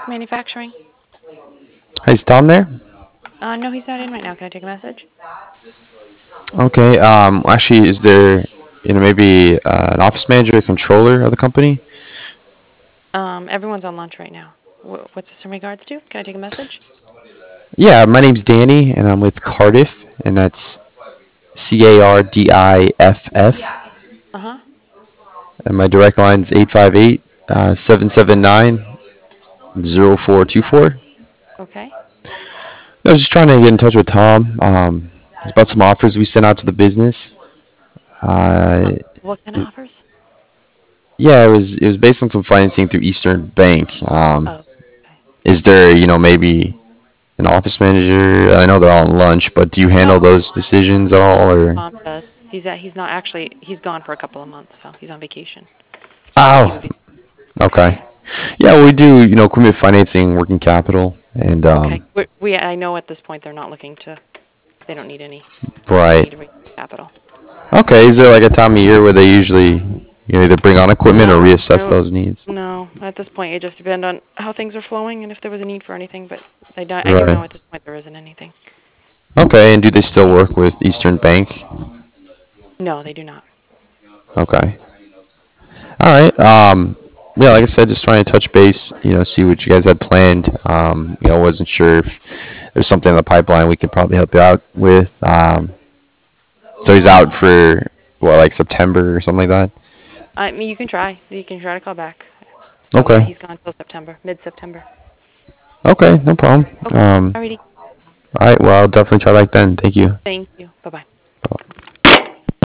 Manufacturing. Hey, is Tom there? No, he's not in right now. Can I take a message? Okay. Actually, is there, maybe an office manager or controller of the company? Everyone's on lunch right now. What's this in regards to? Can I take a message? Yeah, my name's Danny, and I'm with Cardiff, and that's Cardiff. Uh huh. And my direct line's 858 779 0424. Okay. I was just trying to get in touch with Tom. It's about some offers we sent out to the business. Uh, What kind of offers? yeah, it was based on some financing through Eastern Bank. Oh, okay. Is there, maybe an office manager? I know they're all on lunch, but do you handle Oh, those decisions at all, or? Tom does. He's not actually. He's gone for a couple of months, so he's on vacation. So he would Oh, be. okay. Yeah, we do, equipment financing, working capital, and Okay. I know at this point they're not looking to. They don't need any right. need to raise capital. Okay, is there like a time of year where they usually, either bring on equipment or No, reassess no, those needs? no. At this point, it just depends on how things are flowing and if there was a need for anything. But I do Right. know at this point there isn't anything. Okay, and do they still work with Eastern Bank? No, they do not. Okay. All right. Yeah, like I said, just trying to touch base, see what you guys had planned. Wasn't sure if there's something in the pipeline we could probably help you out with. So he's out for what, like September or something like that? I mean, you can try. You can try to call back. But yeah, Okay. he's gone till September, mid-September. Okay, no problem. Okay. Alrighty. All right, well, I'll definitely try back then. Thank you. Thank you. Bye bye.